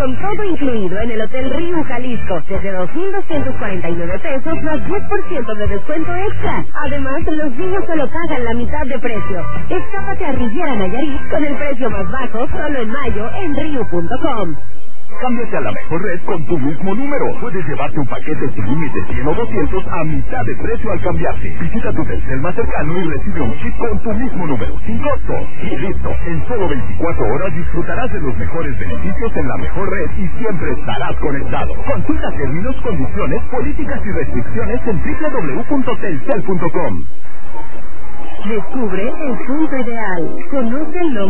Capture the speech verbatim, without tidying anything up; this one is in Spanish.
con todo incluido en el Hotel Riu Jalisco, desde dos mil doscientos cuarenta y nueve pesos más diez por ciento de descuento extra. Además, los niños solo pagan la mitad de precio. Escápate a Riviera Nayarit con el precio más bajo solo en mayo en riu punto com. Cámbiate a la mejor red con tu mismo número. Puedes llevarte un paquete sin límite cien o doscientos a mitad de precio al cambiarse. Visita tu Telcel más cercano y recibe un chip con tu mismo número, sin costo. Y listo, en solo veinticuatro horas disfrutarás de los mejores beneficios en la mejor red y siempre estarás conectado. Consulta términos, condiciones, políticas y restricciones en doble u doble u doble u punto telcel punto com. Descubre el punto ideal. Conoce el nombre.